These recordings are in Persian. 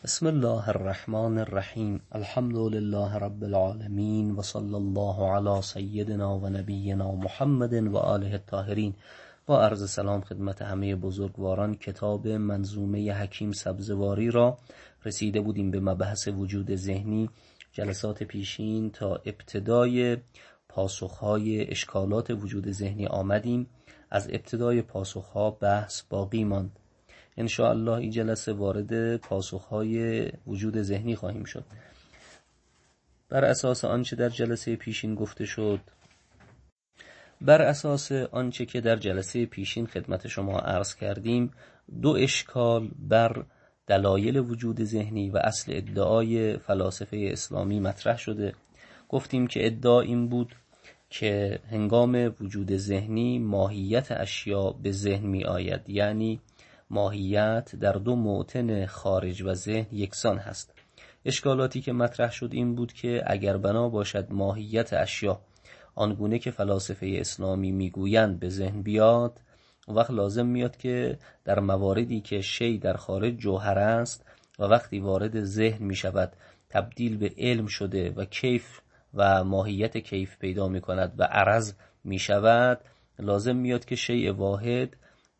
بسم الله الرحمن الرحیم. الحمد لله رب العالمین و صلی الله علی سیدنا و نبینا محمد و آله الطاهرین. با عرض سلام خدمت همه بزرگواران، کتاب منظومه حکیم سبزواری را رسیده بودیم به مبحث وجود ذهنی. جلسات پیشین تا ابتدای پاسخهای اشکالات وجود ذهنی آمدیم. از ابتدای پاسخها بحث باقی ماند. ان شاء الله این جلسه وارد پاسخهای وجود ذهنی خواهیم شد. بر اساس آنچه در جلسه پیشین گفته شد، بر اساس آنچه که در جلسه پیشین خدمت شما عرض کردیم، دو اشکال بر دلایل وجود ذهنی و اصل ادعای فلاسفه اسلامی مطرح شده. گفتیم که ادعا این بود که هنگام وجود ذهنی ماهیت اشیاء به ذهن می آید، یعنی ماهیت در دو موطن خارج و ذهن یکسان هست. اشکالاتی که مطرح شد این بود که اگر بنا باشد ماهیت اشیاء آنگونه که فلاسفه اسلامی میگویند به ذهن بیاد، وقت لازم میاد که در مواردی که شی در خارج جوهر است و وقتی وارد ذهن می شود تبدیل به علم شده و کیف و ماهیت کیف پیدا می کند و عرض می شود، لازم میاد که شیء واحد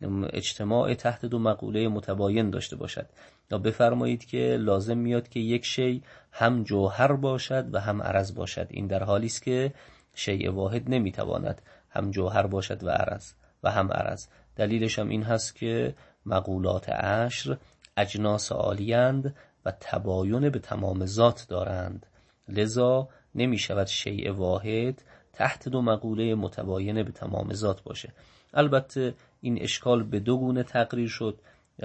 اجتماع تحت دو مقوله متباین داشته باشد. یا بفرمایید که لازم میاد که یک شی هم جوهر باشد و هم عرض باشد. این در حالی است که شیء واحد نمیتواند هم جوهر باشد و عرض و هم عرض. دلیلش هم این هست که مقولات عشر اجناس عالیند و تباین به تمام ذات دارند، لذا نمی شود شیء واحد تحت دو مقوله متباین به تمام ذات باشه. البته این اشکال به دو گونه تقریر شد.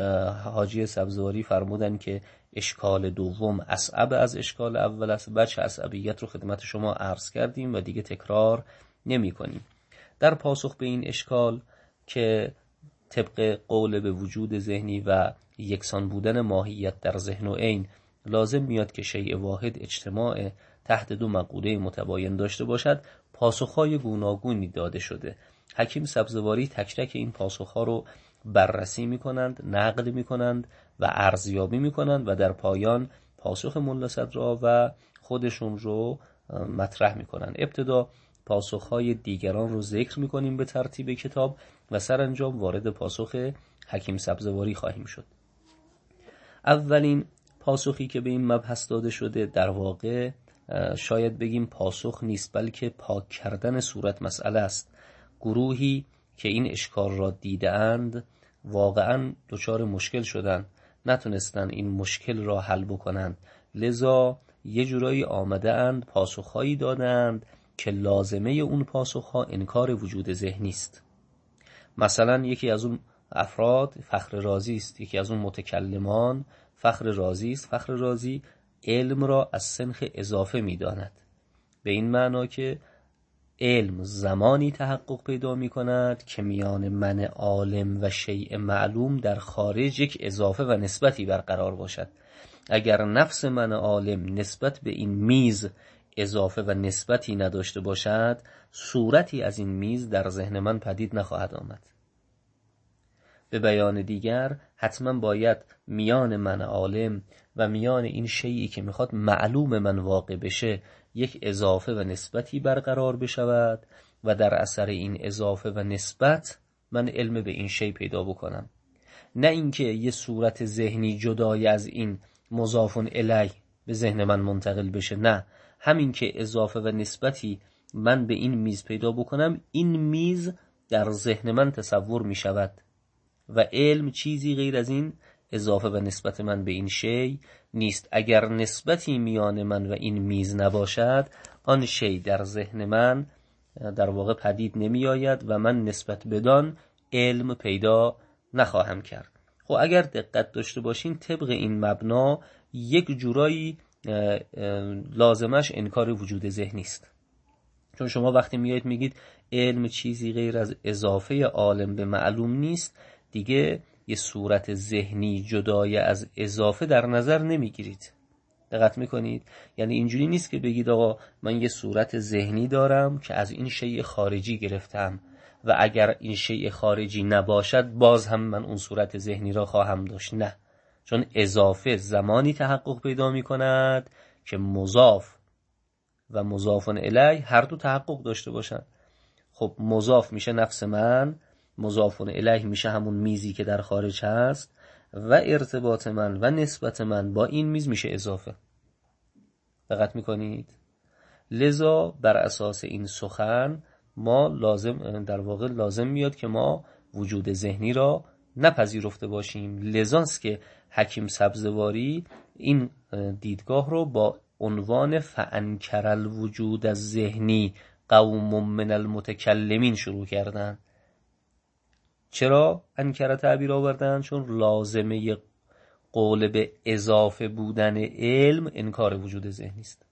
حاجی سبزواری فرمودن که اشکال دوم اصعب از اشکال اول است. بچه اصعبیت رو خدمت شما عرض کردیم و دیگه تکرار نمی کنیم. در پاسخ به این اشکال که طبق قول به وجود ذهنی و یکسان بودن ماهیت در ذهن و عین لازم میاد که شیء واحد اجتماع تحت دو مقوله متباین داشته باشد، پاسخهای گوناگونی داده شده. حکیم سبزواری تک تک این پاسخها رو بررسی میکنند، نقد میکنند و ارزیابی میکنند و در پایان پاسخ ملا صدرا و خودشون رو مطرح میکنند. ابتدا پاسخهای دیگران رو ذکر میکنیم به ترتیب کتاب و سرانجام وارد پاسخ حکیم سبزواری خواهیم شد. اولین پاسخی که به این مبحث داده شده در واقع شاید بگیم پاسخ نیست، بلکه پاک کردن صورت مسئله است. گروهی که این اشکال را دیدند واقعا دچار مشکل شدند، نتونستن این مشکل را حل بکنند، لذا یه جورایی آمده اند پاسخهایی دادند که لازمه اون پاسخها انکار وجود ذهنی است. مثلا یکی از اون افراد فخر رازی است، یکی از اون متکلمان فخر رازی است. فخر رازی علم را از سنخ اضافه می داند، به این معنا که علم زمانی تحقق پیدا می کند که میان من عالم و شیء معلوم در خارج یک اضافه و نسبتی برقرار باشد. اگر نفس من عالم نسبت به این میز اضافه و نسبتی نداشته باشد، صورتی از این میز در ذهن من پدید نخواهد آمد. به بیان دیگر حتما باید میان من عالم و میان این شیئی که میخواد معلوم من واقع بشه یک اضافه و نسبتی برقرار بشود و در اثر این اضافه و نسبت من علم به این شی پیدا بکنم، نه اینکه یه صورت ذهنی جدای از این مضاف الیه به ذهن من منتقل بشه. نه، همین که اضافه و نسبتی من به این میز پیدا بکنم، این میز در ذهن من تصور می شود و علم چیزی غیر از این اضافه و نسبت من به این شی نیست. اگر نسبتی میان من و این میز نباشد، آن شی در ذهن من در واقع پدید نمی آید و من نسبت بدان علم پیدا نخواهم کرد. خب اگر دقت داشته باشین طبق این مبنا یک جورایی لازمش انکار وجود ذهنی است. چون شما وقتی میایید میگید علم چیزی غیر از اضافه عالم به معلوم نیست، دیگه یه صورت ذهنی جدای از اضافه در نظر نمیگیرید. دقت میکنید؟ یعنی اینجوری نیست که بگید آقا من یه صورت ذهنی دارم که از این شیء خارجی گرفتم و اگر این شیء خارجی نباشد باز هم من اون صورت ذهنی را خواهم داشت. نه، چون اضافه زمانی تحقق پیدا می کند که مضاف و مضاف الیه هر دو تحقق داشته باشن. خب مضاف میشه نفس من، مضاف الیه میشه همون میزی که در خارج هست و ارتباط من و نسبت من با این میز میشه اضافه. دقت میکنید؟ لذا بر اساس این سخن ما لازم میاد که ما وجود ذهنی را نپذیرفته باشیم. لذاست که حکیم سبزواری این دیدگاه رو با عنوان فانکر الوجود الذهنی قوم من المتکلمین شروع کردن. چرا انکر تعبیر آوردن؟ چون لازمه قول به اضافه بودن علم انکار وجود ذهنی است.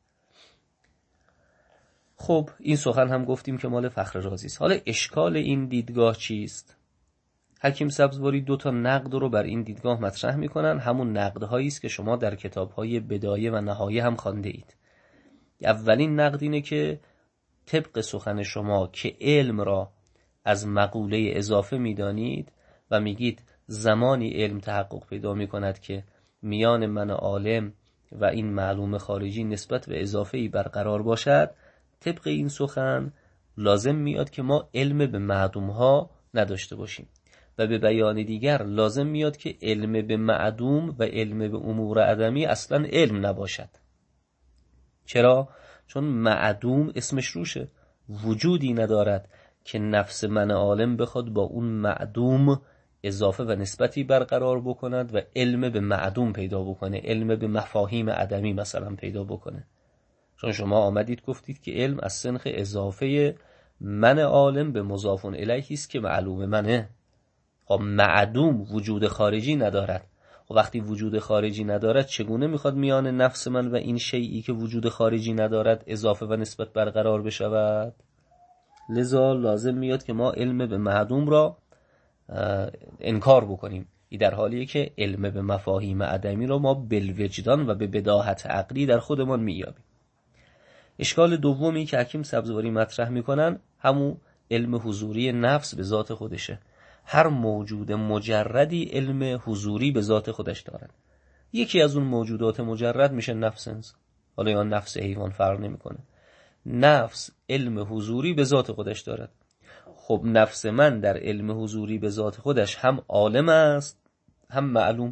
خب این سخن هم گفتیم که مال فخر رازی است. حالا اشکال این دیدگاه چیست؟ حکیم سبزواری 2 نقد رو بر این دیدگاه مطرح میکنن، همون نقدهایی است که شما در کتاب‌های بدایه و نهایه هم خوانده اید. اولین نقد اینه که طبق سخن شما که علم را از مقوله اضافه میدانید و میگید زمانی علم تحقق پیدا میکند که میان من عالم و این معلوم خارجی نسبت به اضافه‌ای برقرار باشد، طبق این سخن لازم میاد که ما علم به معدومها نداشته باشیم و به بیان دیگر لازم میاد که علم به معدوم و علم به امور عدمی اصلا علم نباشد. چرا؟ چون معدوم اسمش روشه، وجودی ندارد که نفس من عالم بخواد با اون معدوم اضافه و نسبتی برقرار بکند و علم به معدوم پیدا بکنه، علم به مفاهیم عدمی مثلا پیدا بکنه. چون شما آمدید گفتید که علم از سنخ اضافه من عالم به مضاف الیه است که معلوم منه. خب معدوم وجود خارجی ندارد. خب وقتی وجود خارجی ندارد چگونه میخواد میان نفس من و این شیئی که وجود خارجی ندارد اضافه و نسبت برقرار بشود؟ لذا لازم میاد که ما علم به معدوم را انکار بکنیم. این در حالیه که علم به مفاهیم عدمی را ما بالوجدان و به بداهت عقلی در خودمان مییابیم. اشکال دومی که حکیم سبزواری مطرح میکنن همون علم حضوری نفس به ذات خودشه. هر موجود مجردی علم حضوری به ذات خودش دارد. یکی از اون موجودات مجرد میشه نفس انسان، حالا یا نفس حیوان فرق نمیکنه. نفس علم حضوری به ذات خودش دارد. خب نفس من در علم حضوری به ذات خودش هم عالم است هم معلوم،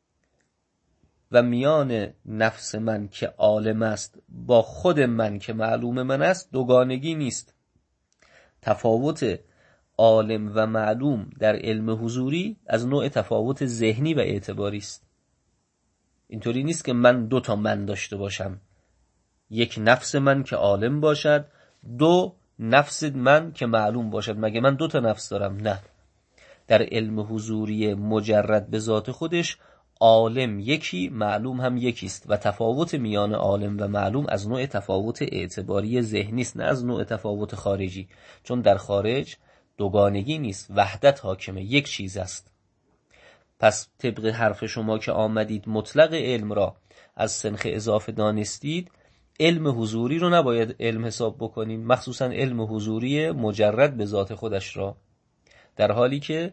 و میان نفس من که عالم است با خود من که معلوم من است دوگانگی نیست. تفاوت عالم و معلوم در علم حضوری از نوع تفاوت ذهنی و اعتباری است. اینطوری نیست که من 2 من داشته باشم، یک نفس من که عالم باشد، 2 نفس من که معلوم باشد. مگه من 2 نفس دارم؟ نه. در علم حضوری مجرد به ذات خودش عالم یکی، معلوم هم یکی است و تفاوت میان عالم و معلوم از نوع تفاوت اعتباری ذهنی است، نه از نوع تفاوت خارجی. چون در خارج دوگانگی نیست، وحدت حاکمه، یک چیز است. پس طبق حرف شما که آمدید مطلق علم را از سنخ اضافه دانستید، علم حضوری رو نباید علم حساب بکنیم، مخصوصا علم حضوری مجرد به ذات خودش را، در حالی که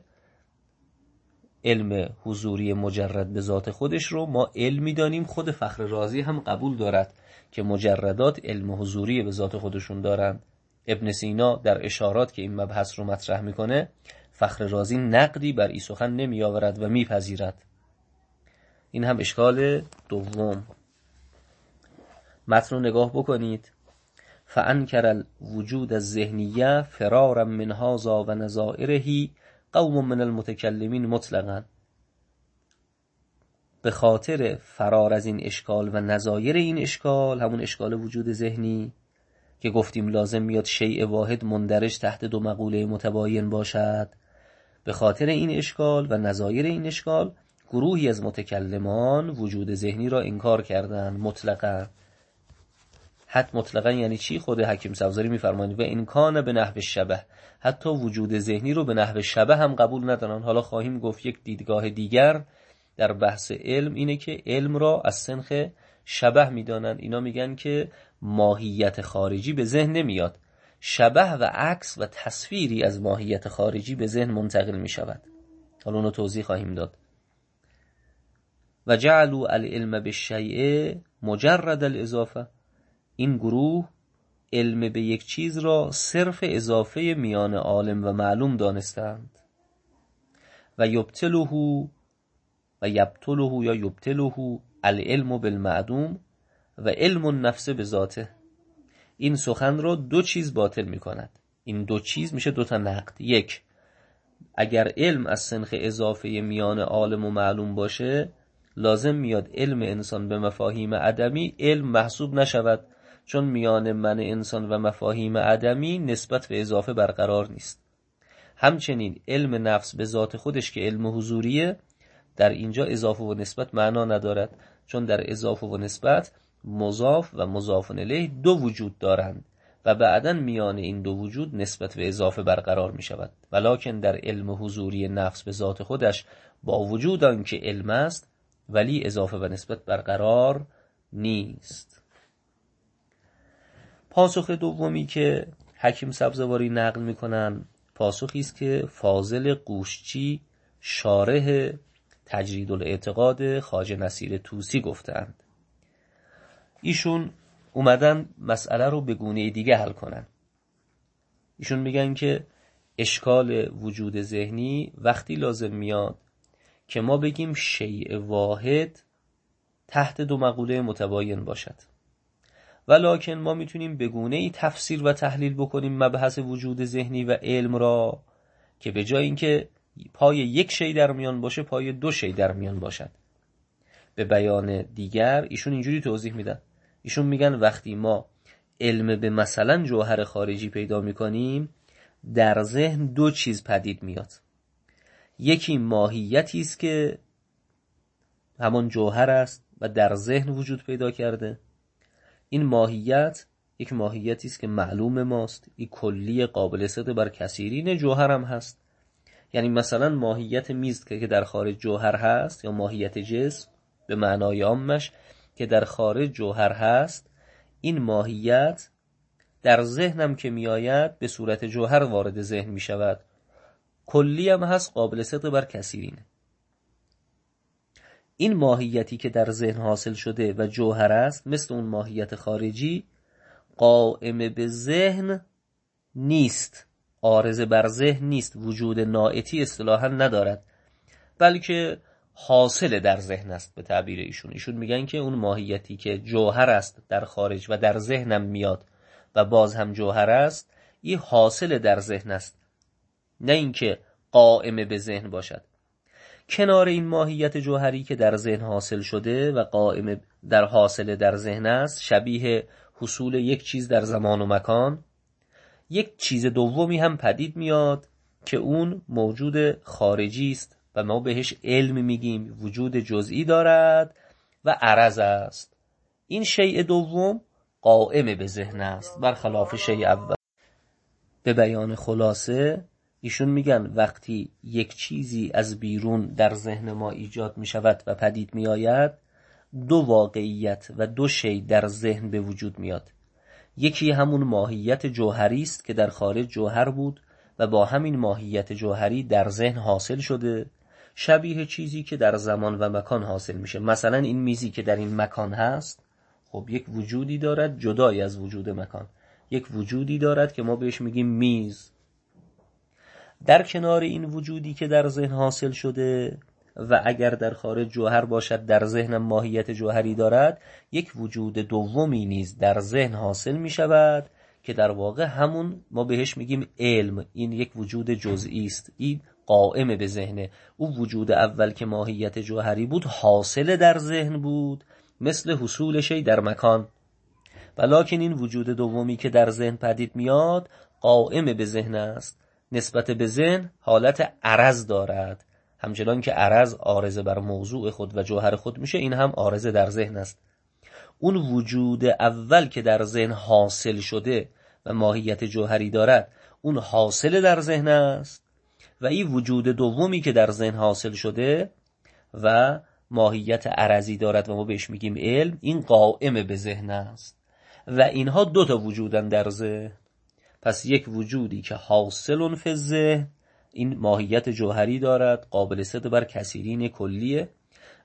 علم حضوری مجرد به ذات خودش رو ما علمی دانیم. خود فخر رازی هم قبول دارد که مجردات علم حضوری به ذات خودشون دارند. ابن سینا در اشارات که این مبحث رو مطرح میکنه، فخر رازی نقدی بر این سخن نمی آورد و میپذیرد. این هم اشکال دوم. متن رو نگاه بکنید. فانکر الوجود الذهنیه فرارا من هذا و نظائره قوم من المتکلمین مطلقا. به خاطر فرار از این اشکال و نظایر این اشکال، همون اشکال وجود ذهنی که گفتیم لازم میاد شیء واحد مندرج تحت 2 مقوله متباین باشد، به خاطر این اشکال و نظایر این اشکال گروهی از متکلمان وجود ذهنی را انکار کردند مطلقا. حتی مطلقا یعنی چی؟ خود حکیم سبزواری میفرمایند و این کان به نحو شبه، حتی وجود ذهنی رو به نحو شبه هم قبول ندارن. حالا خواهیم گفت یک دیدگاه دیگر در بحث علم اینه که علم را از سنخ شبه میدانند. اینا میگن که ماهیت خارجی به ذهن نمیاد، شبه و عکس و تصویری از ماهیت خارجی به ذهن منتقل میشود. حالا اونو توضیح خواهیم داد. و جعلوا العلم بالشیء مجرد الاضافه. این گروه علم به یک چیز را صرف اضافه میان عالم و معلوم دانستند. و یبطله یا یبطله العلم بالمعدوم و علم النفس بذاته. این سخن را دو چیز باطل می کند. این دو چیز میشه دو تا نقد. یک، اگر علم از سنخ اضافه میان عالم و معلوم باشه، لازم میاد علم انسان به مفاهیم عدمی علم محسوب نشود، چون میان من انسان و مفاهیم عدمی نسبت به اضافه برقرار نیست. همچنین علم نفس به ذات خودش که علم حضوریه، در اینجا اضافه و نسبت معنا ندارد، چون در اضافه و نسبت مضاف و مضاف الیه دو وجود دارند و بعداً میان این دو وجود نسبت به اضافه برقرار می شود. ولکن در علم حضوری نفس به ذات خودش با وجود آنکه علم است، ولی اضافه و نسبت برقرار نیست. پاسخ دومی که حکیم سبزواری نقل میکنن پاسخی است که فاضل قوشچی شارح تجرید الاعتقاد خواجه نصیر طوسی گفتند. ایشون اومدن مسئله رو به گونه دیگه حل کنن. ایشون میگن که اشکال وجود ذهنی وقتی لازم میاد که ما بگیم شیء واحد تحت دو مقوله متباین باشد، ولکن ما میتونیم به گونه‌ای تفسیر و تحلیل بکنیم مبحث وجود ذهنی و علم را که به جای اینکه پای یک شی در میان باشه پای دو شی در میان باشد. به بیان دیگر ایشون اینجوری توضیح میدن. ایشون میگن وقتی ما علم به مثلا جوهر خارجی پیدا میکنیم، در ذهن دو چیز پدید میاد. یکی ماهیتی است که همان جوهر است و در ذهن وجود پیدا کرده. این ماهیت یک ماهیتی است که معلوم ماست، این کلی قابل صدق بر کثیرین جوهر هم هست. یعنی مثلا ماهیت میز که در خارج جوهر هست، یا ماهیت جسم به معنای عامش که در خارج جوهر هست، این ماهیت در ذهنم که می آید به صورت جوهر وارد ذهن می شود. کلی هم هست، قابل صدق بر کثیرینه. این ماهیتی که در ذهن حاصل شده و جوهر است، مثل اون ماهیت خارجی قائم به ذهن نیست، عارض بر ذهن نیست، وجود نائتی اصطلاحا ندارد، بلکه حاصل در ذهن است. به تعبیر ایشون میگن که اون ماهیتی که جوهر است در خارج و در ذهنم میاد و باز هم جوهر است، این حاصل در ذهن است، نه اینکه قائم به ذهن باشد. کنار این ماهیت جوهری که در ذهن حاصل شده و قائم در حاصل در ذهن است، شبیه حصول یک چیز در زمان و مکان، یک چیز دومی هم پدید میاد که اون موجود خارجی است و ما بهش علم میگیم، وجود جزئی دارد و عرض است. این شیء دوم قائم به ذهن است برخلاف شیء اول. به بیان خلاصه ایشون میگن وقتی یک چیزی از بیرون در ذهن ما ایجاد میشود و پدید میآید، دو واقعیت و دو شی در ذهن به وجود میاد. یکی همون ماهیت جوهری است که در خارج جوهر بود و با همین ماهیت جوهری در ذهن حاصل شده، شبیه چیزی که در زمان و مکان حاصل میشه. مثلا این میزی که در این مکان هست، خب یک وجودی دارد جدای از وجود مکان، یک وجودی دارد که ما بهش میگیم میز. در کنار این وجودی که در ذهن حاصل شده و اگر در خارج جوهر باشد در ذهن ماهیت جوهری دارد، یک وجود دومی نیز در ذهن حاصل می شود که در واقع همون ما بهش میگیم علم. این یک وجود جزئی است، این قائم به ذهنه. او وجود اول که ماهیت جوهری بود حاصل در ذهن بود، مثل حصول شی در مکان، ولکن این وجود دومی که در ذهن پدید میاد قائم به ذهن است، نسبت به ذهن حالت عرض دارد. همچنان که عرض عارض بر موضوع خود و جوهر خود میشه، این هم عارض در ذهن است. اون وجود اول که در ذهن حاصل شده و ماهیت جوهری دارد، اون حاصل در ذهن است، و این وجود دومی که در ذهن حاصل شده و ماهیت عرضی دارد و ما بهش میگیم علم، این قائم به ذهن است. و اینها دو تا وجودن در ذهن. پس یک وجودی که حاصل فی الذهن، این ماهیت جوهری دارد، قابل صدق بر کثیرین کلیه،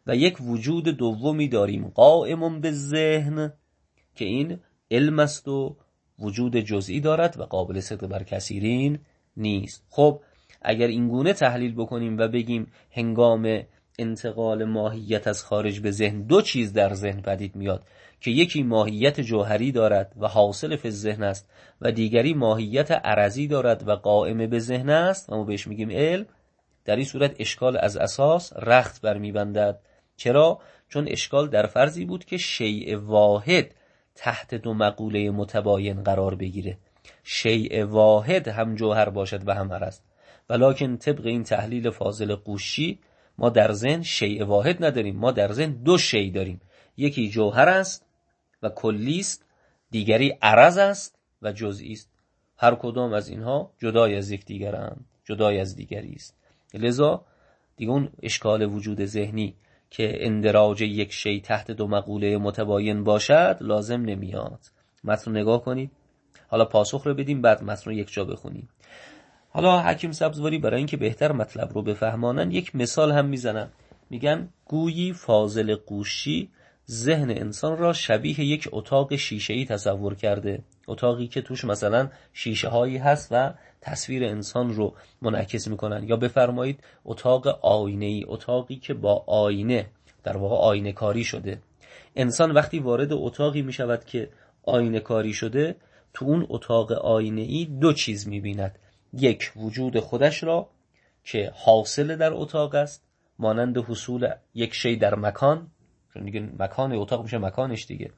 و یک وجود دومی داریم قائم به ذهن که این علم است و وجود جزئی دارد و قابل صدق بر کثیرین نیست. خب اگر این گونه تحلیل بکنیم و بگیم هنگام انتقال ماهیت از خارج به ذهن دو چیز در ذهن پدید میاد که یکی ماهیت جوهری دارد و حاصل فی الذهن است و دیگری ماهیت عرضی دارد و قائم به ذهن است و ما بهش میگیم علم، در این صورت اشکال از اساس رخت برمیبندد. چرا؟ چون اشکال در فرضی بود که شیء واحد تحت دو مقوله متباین قرار بگیره، شیء واحد هم جوهر باشد و هم عرض. ولکن طبق این تحلیل فاضل قوشی ما در ذهن شیء واحد نداریم، ما در ذهن دو شیء داریم، یکی جوهر است و کلی است، دیگری عرض است و جزئی است. هر کدام از اینها جدای از یکدیگرند، جدای از دیگری است. لذا دیگه اون اشکال وجود ذهنی که اندراج یک شیء تحت دو مقوله متباین باشد لازم نمیاد. متن رو نگاه کنید، حالا پاسخ رو بدیم، بعد متن رو یک جا بخونیم. حالا حکیم سبزواری برای اینکه بهتر مطلب رو بفهمانن یک مثال هم میزنن، میگن گویی فاضل قوشی ذهن انسان را شبیه یک اتاق شیشه‌ای تصور کرده، اتاقی که توش مثلا شیشه هایی هست و تصویر انسان رو منعکس میکنن، یا بفرمایید اتاق آینه‌ای، اتاقی که با آینه در واقع آینه کاری شده. انسان وقتی وارد اتاقی میشود که آینه کاری شده، تو اون اتاق آینه‌ای دو چیز میبیند، یک وجود خودش را که حاصل در اتاق است مانند حصول یک شی در مکان، چون دیگه مکان اتاق میشه مکانش دیگه.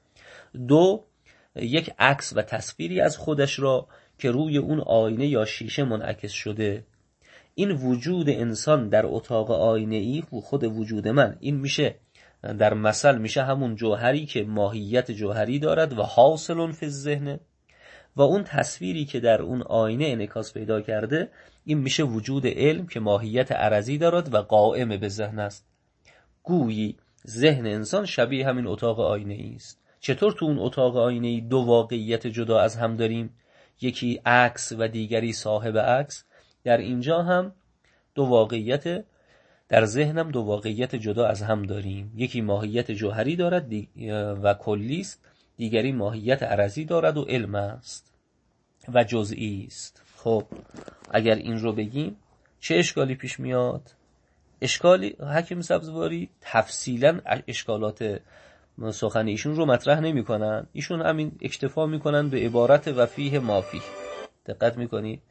دو، یک عکس و تصویری از خودش را که روی اون آینه یا شیشه منعکس شده. این وجود انسان در اتاق آینه‌ای خود وجود من، این میشه در مثل میشه همون جوهری که ماهیت جوهری دارد و حاصل فی الذهن، و اون تصویری که در اون آینه انعکاس پیدا کرده این میشه وجود علم که ماهیت عرضی دارد و قائم به ذهن است. گویی ذهن انسان شبیه همین اتاق آینه‌ای است. چطور تو اون اتاق آینه‌ای دو واقعیت جدا از هم داریم، یکی عکس و دیگری صاحب عکس، در اینجا هم دو واقعیت، در ذهنم دو واقعیت جدا از هم داریم، یکی ماهیت جوهری دارد و کلی است، دیگری ماهیت عرضی دارد و علم است و جزئی است. خب اگر این رو بگیم چه اشکالی پیش میاد؟ اشکالی حکیم سبزواری تفصیلا اشکالات سخن ایشون رو مطرح نمی کنن، ایشون همین اکتفا میکنن به عبارت و فیه ما فیه. دقت میکنید؟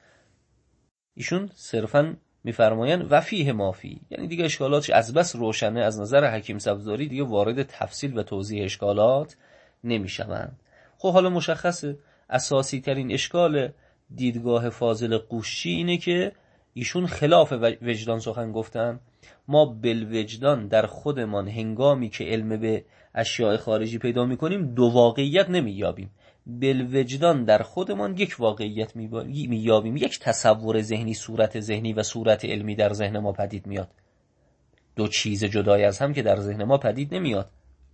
ایشون صرفا میفرماین و فیه ما فیه، یعنی دیگه اشکالاتش از بس روشنه از نظر حکیم سبزواری دیگه وارد تفصیل و توضیح اشکالات نمیشوند. خب حالا مشخصه اساسی ترین اشکال دیدگاه فاضل قوشی اینه که ایشون خلاف وجدان سخن گفتن. ما بالوجدان در خودمان هنگامی که علم به اشیاء خارجی پیدا میکنیم دو واقعیت نمییابیم، بالوجدان در خودمان یک واقعیت مییابیم، یک تصور ذهنی، صورت ذهنی و صورت علمی در ذهن ما پدید میاد، دو چیز جدای از هم که در ذهن ما پدید نمیاد.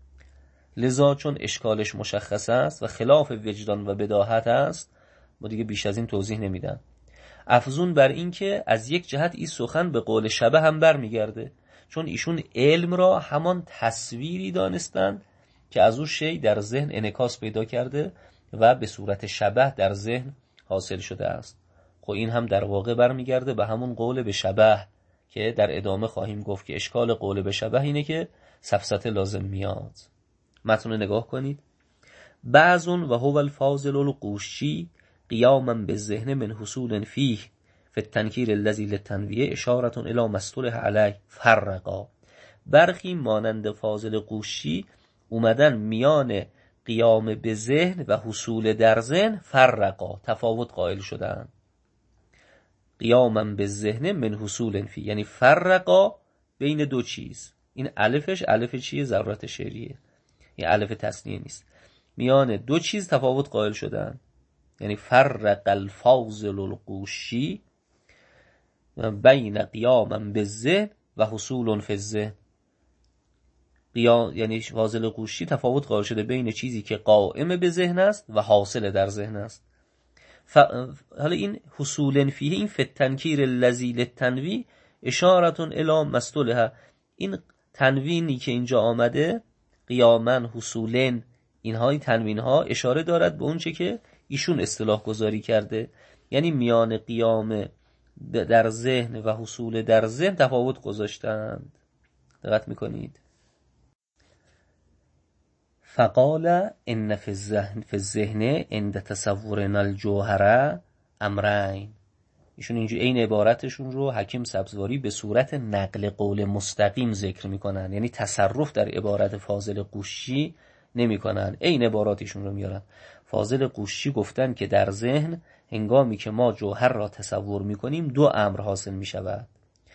لذا چون اشکالش مشخص است و خلاف وجدان و بداهت است، ما دیگه بیش از این توضیح نمیدن. افزون بر این که از یک جهت این سخن به قول شبه هم برمیگرده، چون ایشون علم را همان تصویری دانستند که از اون شی در ذهن انعکاس پیدا کرده و به صورت شبه در ذهن حاصل شده است. خب این هم در واقع برمیگرده به همون قول به شبه که در ادامه خواهیم گفت که اشکال قول به شبه اینه که سفسطه لازم میاد. متن رو نگاه کنید. بعضون و هو الفاضل القوشی قیاما بالذهن من حصول فیه فی التنکیر الذی للتنویه اشارة الی مصطلح علیه فرقا. برخی مانند فاضل قوشی اومدن میان قیام به ذهن و حصول در ذهن فرقا، تفاوت قائل شدن. قیاما به ذهن من حصول فیه یعنی فرقا بین دو چیز. این الفش الف چیه؟ ضرورت شعریه، این الف تثنیه نیست. میان دو چیز تفاوت قائل شدن، یعنی فرق الفاضل القوشی بین قیاما بالذهن و حصول فی الذهن. یعنی فاضل قوشی تفاوت قائل شده بین چیزی که قائم به ذهن است و حاصل در ذهن است. حالا این حصول فیه، این فی التنکیر الذی للتنویه اشارة الی مصطلح، این تنوینی که اینجا آمده قیامن، حصولن، اینهای تنوین ها اشاره دارد به اونچه که ایشون اصطلاح گذاری کرده، یعنی میان قیام در ذهن و حصول در ذهن تفاوت گذاشتند. دقت میکنید؟ فقال ان فی الذهن عند تصورنا الجوهر امرین. ایشون اینجا این عبارتشون رو حکیم سبزواری به صورت نقل قول مستقیم ذکر میکنن، یعنی تصرف در عبارت فاضل قوشی نمیکنن، این عباراتشون رو میارن. فاضل قوشی گفتن که در ذهن هنگامی که ما جوهر را تصور میکنیم دو امر حاصل میشود.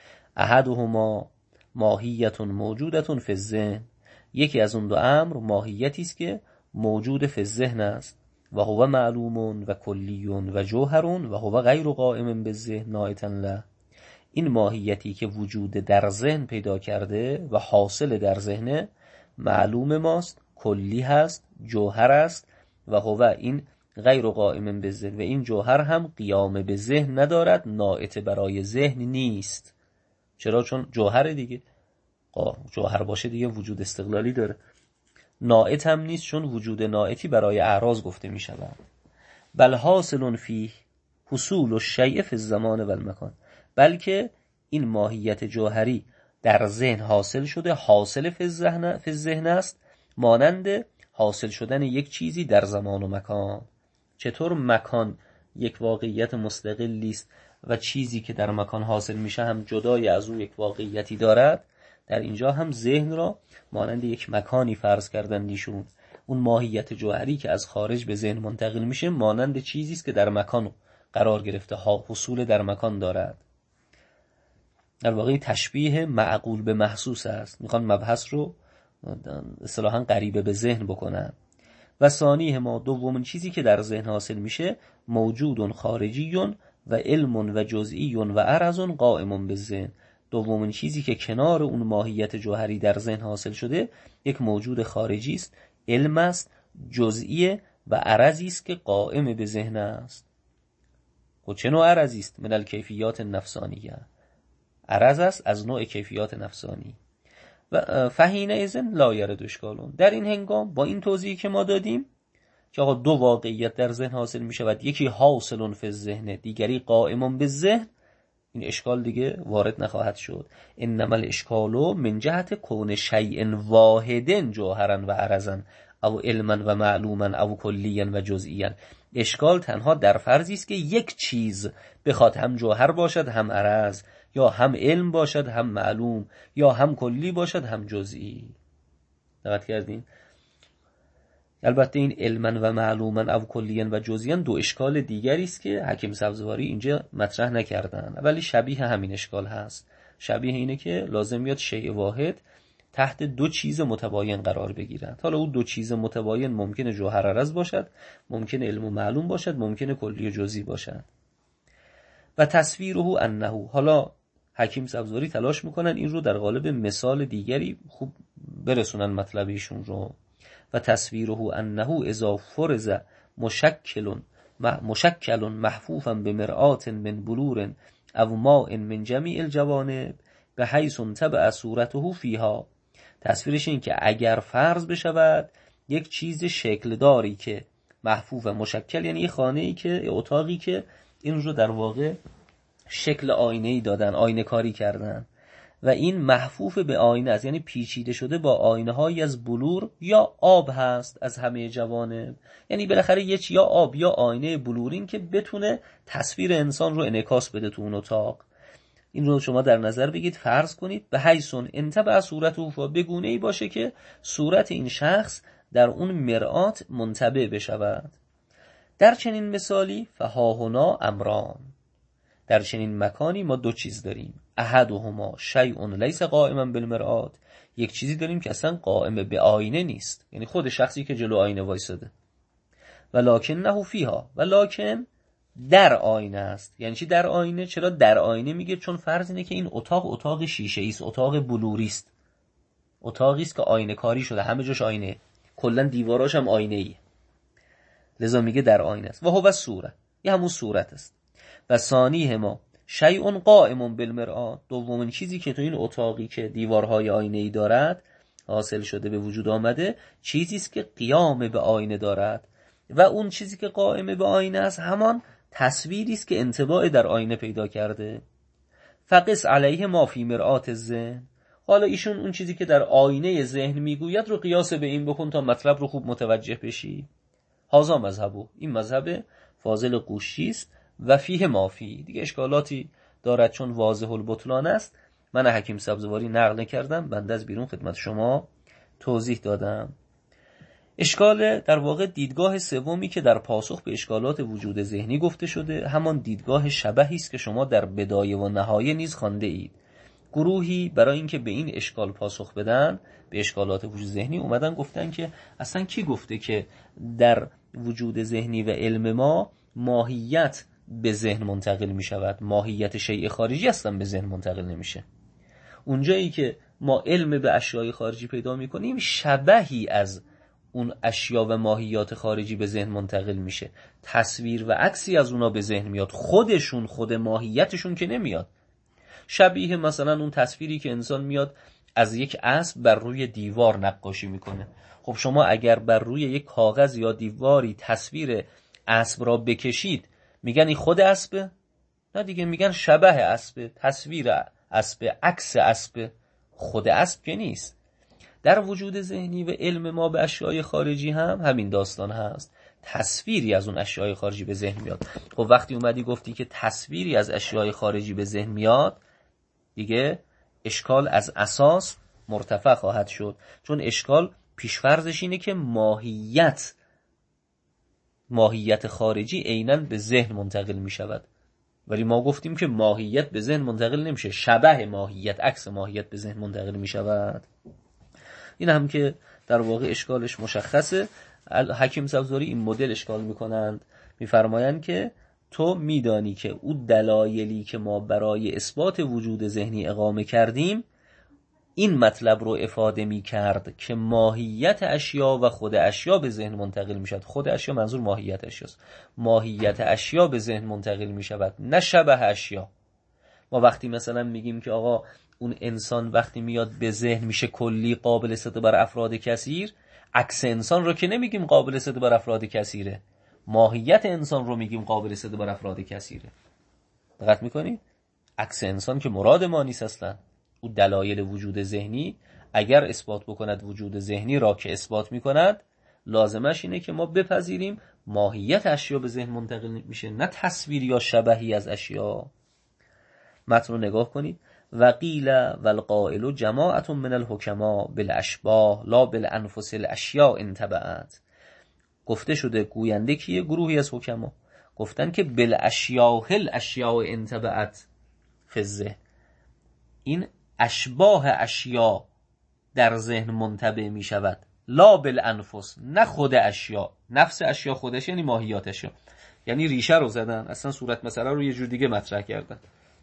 احدهما ماهیت موجودت فی الذهن، یکی از اون دو امر ماهیتی است که موجود فی الذهن است، و هو معلوم و کلی و جوهر و هو غیر قائم بالذهن نائتا له. این ماهیتی که وجود در ذهن پیدا کرده و حاصل در ذهن معلوم ماست، کلی هست، جوهر است، و هو این غیر قائم بالذهن، و این جوهر هم قیام به ذهن ندارد، نائت برای ذهن نیست. چرا؟ چون جوهر دیگه، جوهر باشه دیگه وجود استقلالی داره. نائت هم نیست چون وجود نائتی برای اعراض گفته می شود. بل حاصل فیه حصول الشیء فی الزمان و المکان، بلکه این ماهیت جوهری در ذهن حاصل شده، حاصل فی الذهن است، مانند حاصل شدن یک چیزی در زمان و مکان. چطور مکان یک واقعیت مستقلی است و چیزی که در مکان حاصل میشه هم جدای از اون یک واقعیتی دارد، در اینجا هم ذهن را مانند یک مکانی فرض کردن ایشون. اون ماهیت جوهری که از خارج به ذهن منتقل میشه مانند چیزی است که در مکان قرار گرفته، حصول در مکان دارد. در واقع تشبیه معقول به محسوس است، میخوان مبحث رو اصطلاحاً قریب به ذهن بکنن. و ثانیه ما، دومین چیزی که در ذهن حاصل میشه، موجود خارجی و علم و جزئی و عرض قائم بالذهن. دومین چیزی که کنار اون ماهیت جوهری در ذهن حاصل شده یک موجود خارجی است، علم است، جزئی و عرضی است که قائم به ذهن است. خب چه نوع عرضی است؟ من الکیفیات النفسانیه، عرض است از نوع کیفیات نفسانی. و فهینه ازن لا یرد اشکالون. در این هنگام با این توضیحی که ما دادیم که آقا دو واقعیت در ذهن حاصل می شود، یکی حاصل فی الذهن، دیگری قائم به ذهن، این اشکال دیگه وارد نخواهد شد. انما الاشکال من جهت کون شیء واحد جوهرا و عرضا او علما و معلوما او کلیا و جزئیا. اشکال تنها در فرضی است که یک چیز بخواد هم جوهر باشد هم عرض، یا هم علم باشد هم معلوم، یا هم کلی باشد هم جزئی. دقت کردین؟ البته این علما و معلوما او کلیا و جزئیا دو اشکال دیگری است که حکیم سبزواری اینجا مطرح نکردن، ولی شبیه همین اشکال هست. شبیه اینه که لازم میاد شیء واحد تحت دو چیز متباین قرار بگیرند. حالا اون دو چیز متباین ممکنه جوهر عرض باشد، ممکنه علم و معلوم باشد، ممکنه کلی و جزئی باشد. و تصویره انه، حالا حکیم سبزواری تلاش میکنن این رو در قالب مثال دیگری خوب برسونن مطلب ایشون رو. و تصویره انه اذا فرض مشکل محفوفا بمرآت من بلور او ماء من جمیع الجوانب بحیث تبع صورته فیها. تصویرش این که اگر فرض بشود یک چیز شکل داری که محفوف و مشکل، یعنی خانه‌ای که اتاقی که این رو در واقع شکل آینه‌ای دادن، آینه کاری کردن و این محفوف به آینه است، یعنی پیچیده شده با آینه هایی از بلور یا آب هست از همه جوانب، یعنی بالاخره یا آب یا آینه بلورین که بتونه تصویر انسان رو انعکاس بده تو اون اتاق. این رو شما در نظر بگید، فرض کنید به حیثون انتبع صورته، بگونه ای باشه که صورت این شخص در اون مرآت منتبع بشود. در چنین مثالی فهاهنا امران، در چنین مکانی ما دو چیز داریم. احدهما شیء لیس قائما بالمرآت، یک چیزی داریم که اصلا قائم به آینه نیست، یعنی خود شخصی که جلو آینه وایساده. ولکنه فیها، ولکن در آینه است. یعنی چی در آینه؟ چرا در آینه میگه؟ چون فرض اینه که این اتاق شیشه ایست، اتاق بلوری است، اتاقی است که آینه کاری شده، همه جاش آینه، کلا دیواراش هم آینه ایه، لذا میگه در آینه است. و هو صوره، یه همون صورت است. و ثانیه ما شیء قائم بالمرآة، دومین چیزی که تو این اتاقی که دیوارهای آینه‌ای دارد حاصل شده به وجود آمده، چیزی است که قیام به آینه دارد و اون چیزی که قائم به آینه است همان تصویری است که انطباع در آینه پیدا کرده. فقس علیه ما فی مرآة الذهن، حالا ایشون اون چیزی که در آینه ذهن میگوید رو قیاس به این بکن تا مطلب رو خوب متوجه بشی. هازا مذهبو، این مذهب فاضل قوشی است و فیه مافی، دیگه اشکالاتی دارد چون واضح البطلان است. من حکیم سبزواری نقل کردم، بنده از بیرون خدمت شما توضیح دادم. اشکال در واقع دیدگاه سومی که در پاسخ به اشکالات وجود ذهنی گفته شده، همان دیدگاه شبحی است که شما در بدایه و نهایه نیز خوانده اید. گروهی برای اینکه به این اشکال پاسخ بدن، به اشکالات وجود ذهنی اومدن گفتن که اصلا کی گفته که در وجود ذهنی و علم ما ماهیت به ذهن منتقل می شود؟ ماهیت شیء خارجی اصلا به ذهن منتقل نمیشه. اونجایی که ما علم به اشیاء خارجی پیدا می کنیم، شبحی از اون اشیا و ماهیات خارجی به ذهن منتقل میشه، تصویر و عکسی از اونا به ذهن میاد، خودشون خود ماهیتشون که نمیاد. شبیه مثلا اون تصویری که انسان میاد از یک اسب بر روی دیوار نقاشی میکنه. خب شما اگر بر روی یک کاغذ یا دیواری تصویر اسب را بکشید، میگن این خود اسبه؟ نه دیگه، میگن شبه اسبه، تصویر اسبه، عکس اسبه، خود اسب که نیست. در وجود ذهنی و علم ما به اشیاء خارجی هم همین داستان هست، تصویری از اون اشیاء خارجی به ذهن میاد. خب وقتی اومدی گفتی که تصویری از اشیاء خارجی به ذهن میاد، دیگه اشکال از اساس مرتفع خواهد شد، چون اشکال پیشفرضش اینه که ماهیت خارجی عیناً به ذهن منتقل می شود، ولی ما گفتیم که ماهیت به ذهن منتقل نمیشه، شبه ماهیت، عکس ماهیت به ذهن منتقل می شود. این هم که در واقع اشکالش مشخصه. حکیم سبزواری این مدل اشکال میکنند، میفرمایند که تو میدانی که اون دلایلی که ما برای اثبات وجود ذهنی اقامه کردیم این مطلب رو افاده میکرد که ماهیت اشیا و خود اشیا به ذهن منتقل میشود. خود اشیا منظور ماهیت اشیاست، ماهیت اشیا به ذهن منتقل میشود، نه شبه اشیا. ما وقتی مثلا میگیم که آقا اون انسان وقتی میاد به ذهن میشه کلی قابل استفاده بر افراد کثیر، عکس انسان رو که نمیگیم قابل استفاده بر افراد کثیره، ماهیت انسان رو میگیم قابل استفاده بر افراد کثیره. دقت میکنی؟ عکس انسان که مراد ما نیست اصلا. اون دلایل وجود ذهنی اگر اثبات بکند وجود ذهنی را که اثبات میکند، لازمش اینه که ما بپذیریم ماهیت اشیا به ذهن منتقل میشه، نه تصویر یا شبهی از اشیا. متن رو نگاه کنید. وقیل والقائل جماعت من الحکما بالاشباه لا بالانفس الاشیاء انتبعت. گفته شده گوینده کیه؟ گروهی از حکما گفتن که بالاشیاء الاشیاء انتبعت فی الذهن، این اشباه اشیا در ذهن منتبع می شود، لا بالانفس، نه خود اشیا. نفس اشیا خودش یعنی ماهیات اشیا، یعنی ریشه رو زدن، اصلا صورت مسئله رو یه جور دیگه مطرح کردن.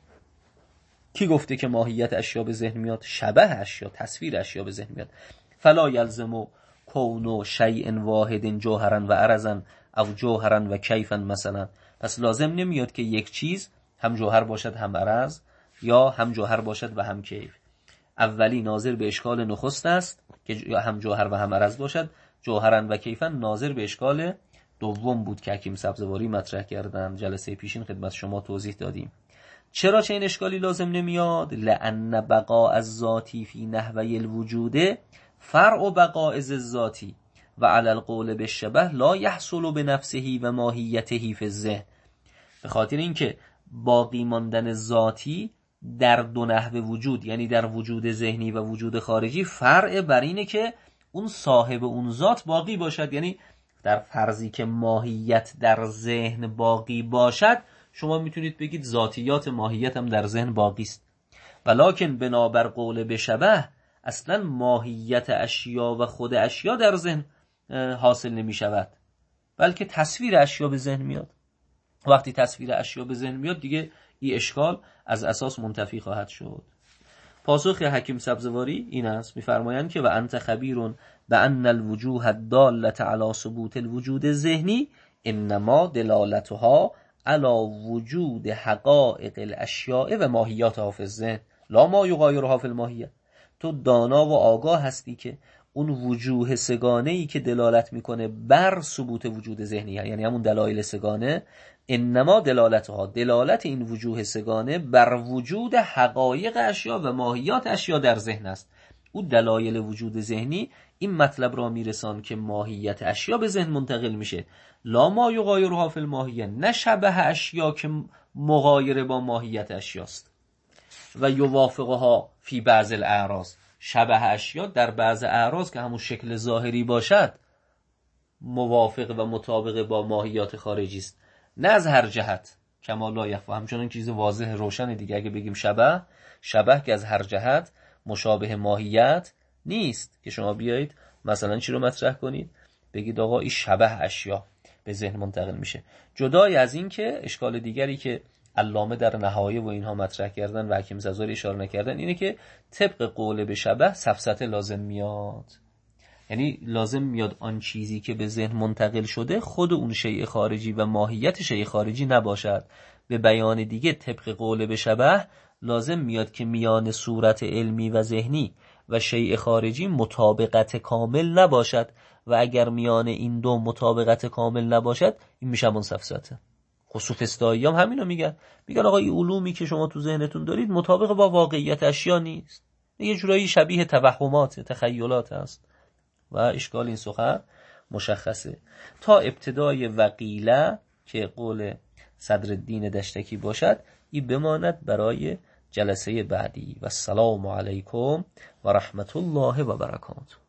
کی گفته که ماهیت اشیا به ذهن میاد؟ شبه اشیا، تصویر اشیا به ذهن میاد. فلا یلزم کون شیء واحد جوهرا و عرضا او جوهرا و کیفا مثلا. پس لازم نمیاد که یک چیز هم جوهر باشد هم عرض، یا هم جوهر باشد و هم کیف. اولی ناظر به اشکال نخست است که هم جوهر و هم عرض باشد، جوهرا و کیفا ناظر به اشکال دوم بود که حکیم سبزواری مطرح کردن، جلسه پیشین خدمت شما توضیح دادیم. چرا چه این اشکالی لازم نمیاد؟ لأن بقاء الذاتی فی نحوه الوجود فرع بقاء الذاتی و علی القول بالشبه لا یحصل بنفسه و ماهیته فی الذهن. به خاطر اینکه باقی ماندن ذاتی در دو نحوه وجود، یعنی در وجود ذهنی و وجود خارجی، فرع بر اینه که اون صاحب اون ذات باقی باشد. یعنی در فرضی که ماهیت در ذهن باقی باشد، شما میتونید بگید ذاتیات ماهیت هم در ذهن باقی است. ولکن بنابر قول بشبه اصلا ماهیت اشیا و خود اشیا در ذهن حاصل نمی شود، بلکه تصویر اشیا به ذهن میاد. وقتی تصویر اشیا به ذهن میاد دیگه این اشکال از اساس منتفی خواهد شد. پاسخ حکیم سبزواری این است، میفرمایند که و انت خبیرون بان الوجوه الداله علی ثبوت الوجود الذهنی انما دلالتها علی وجود حقائق الاشیاء و ماهیاتها فی الذهن لا ما یغایرها فی الماهیه. تو دانا و آگاه هستی که اون وجوه سگانه‌ای که دلالت میکنه بر ثبوت وجود ذهنی، یعنی همون دلایل سگانه، انما دلالت این وجوه سگانه بر وجود حقایق اشیا و ماهیات اشیا در ذهن است. او دلایل وجود ذهنی این مطلب را میرسان که ماهیت اشیا به ذهن منتقل میشه، لا ما یغایرها فی الماهیه، نه شبه اشیا که مغایر با ماهیت اشیاست. و یوافقها فی بعض الاعراض، شبه اشیا در بعض اعراض که همون شکل ظاهری باشد موافق و مطابق با ماهیات خارجی است، نه از هر جهت کما لا یخفی. همچنان چیز واضح روشن دیگه، اگه بگیم شبه که از هر جهت مشابه ماهیت نیست که شما بیایید مثلا چی رو مطرح کنید بگید آقا این شبه اشیا به ذهن منتقل میشه. جدای از این که اشکال دیگری که علامه در نهایه و اینها مطرح کردن و حکیم ززاری اشاره نکردن اینه که طبق قول به شبه سفسطه لازم میاد، یعنی لازم میاد آن چیزی که به ذهن منتقل شده خود اون شیء خارجی و ماهیت شیء خارجی نباشد. به بیان دیگه طبق قول به شبه لازم میاد که میان صورت علمی و ذهنی و شیء خارجی مطابقت کامل نباشد و اگر میان این دو مطابقت کامل نباشد این میشه همون سفسطه. سوفسطایی هم همینو میگن آقا این علومی که شما تو ذهنتون دارید مطابق با واقعیت اشیا نیست، یه جورایی شبیه توهمات، تخیلات است و اشکال این سخن مشخصه. تا ابتدای وقیله که قول صدرالدین دشتکی باشد این بماند برای جلسه بعدی. و السلام علیکم و رحمت الله و برکاته.